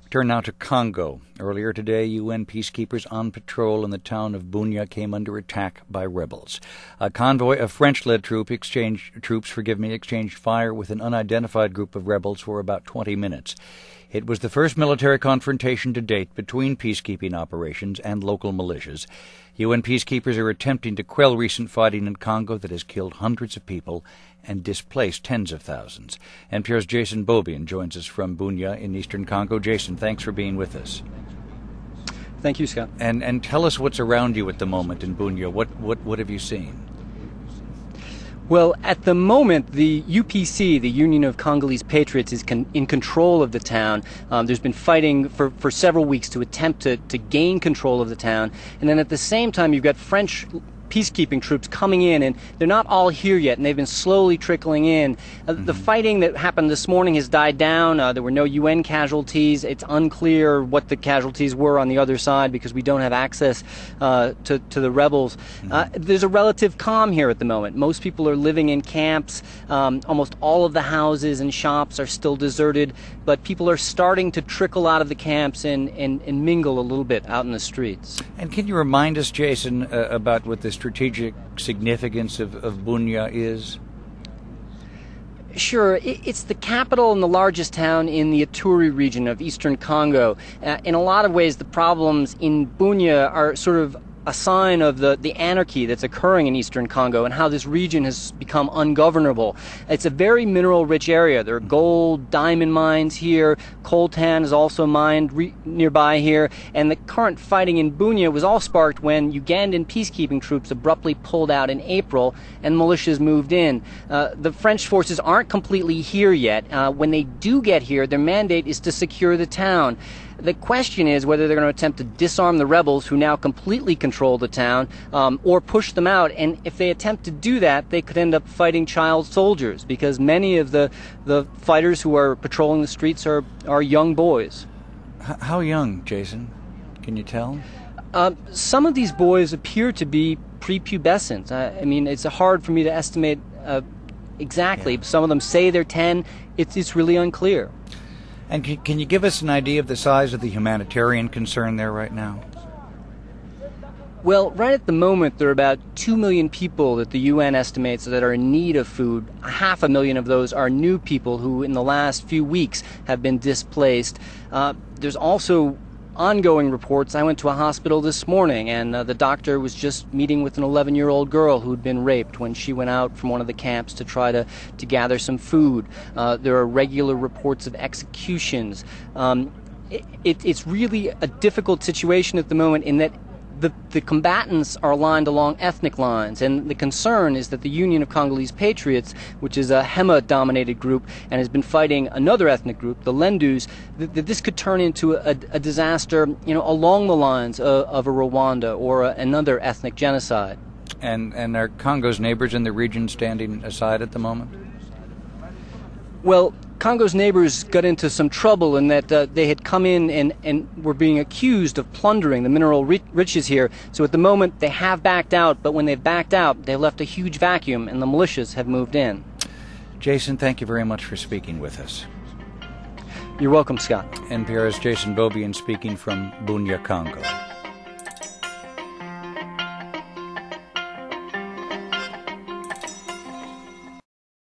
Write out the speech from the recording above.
Turn now to Congo. Earlier today, UN peacekeepers on patrol in the town of Bunia came under attack by rebels. A convoy of French-led troops exchanged fire with an unidentified group of rebels for about 20 minutes. It was the first military confrontation to date between peacekeeping operations and local militias. UN peacekeepers are attempting to quell recent fighting in Congo that has killed hundreds of people and displaced tens of thousands. NPR's Jason Beaubien joins us from Bunia in eastern Congo. Jason, thanks for being with us. Thank you, Scott. And tell us what's around you at the moment in Bunia. What have you seen? Well, at the moment, the UPC, the Union of Congolese Patriots, is in control of the town. There's been fighting for several weeks to attempt to gain control of the town. And then at the same time, you've got French peacekeeping troops coming in, and they're not all here yet, and they've been slowly trickling in. The fighting that happened this morning has died down. There were no UN casualties. It's unclear what the casualties were on the other side because we don't have access to the rebels. There's a relative calm here at the moment. Most people are living in camps. Almost all of the houses and shops are still deserted, but people are starting to trickle out of the camps and mingle a little bit out in the streets. And can you remind us, Jason, about what the strategic significance of Bunia is? Sure. It's the capital and the largest town in the Ituri region of eastern Congo. In a lot of ways, the problems in Bunia are sort of a sign of the anarchy that's occurring in eastern Congo and how this region has become ungovernable. It's a very mineral-rich area. There are gold, diamond mines here. Coltan is also mined nearby here. And the current fighting in Bunia was all sparked when Ugandan peacekeeping troops abruptly pulled out in April and militias moved in. The French forces aren't completely here yet. When they do get here, their mandate is to secure the town. The question is whether they're going to attempt to disarm the rebels who now completely control the town or push them out. And if they attempt to do that, they could end up fighting child soldiers because many of the fighters who are patrolling the streets are young boys. How young, Jason? Can you tell? Some of these boys appear to be prepubescent. I mean, it's hard for me to estimate exactly. Yeah. Some of them say they're 10. It's really unclear. And can you give us an idea of the size of the humanitarian concern there right now? Well, right at the moment, there are about 2 million people that the UN estimates that are in need of food. 500,000 of those are new people who, in the last few weeks, have been displaced. There's also ongoing reports. I went to a hospital this morning, and the doctor was just meeting with an 11-year-old girl who'd been raped when she went out from one of the camps to try to gather some food. There are regular reports of executions. It's really a difficult situation at the moment in that the combatants are aligned along ethnic lines, and the concern is that the Union of Congolese Patriots, which is a Hema-dominated group and has been fighting another ethnic group, the Lendus, that this could turn into a disaster, along the lines of a Rwanda or another ethnic genocide. And are Congo's neighbors in the region standing aside at the moment? Well, Congo's neighbors got into some trouble in that they had come in and were being accused of plundering the mineral riches here. So at the moment, they have backed out, but when they've backed out, they left a huge vacuum, and the militias have moved in. Jason, thank you very much for speaking with us. You're welcome, Scott. NPR's Jason Beaubien speaking from Bunia, Congo.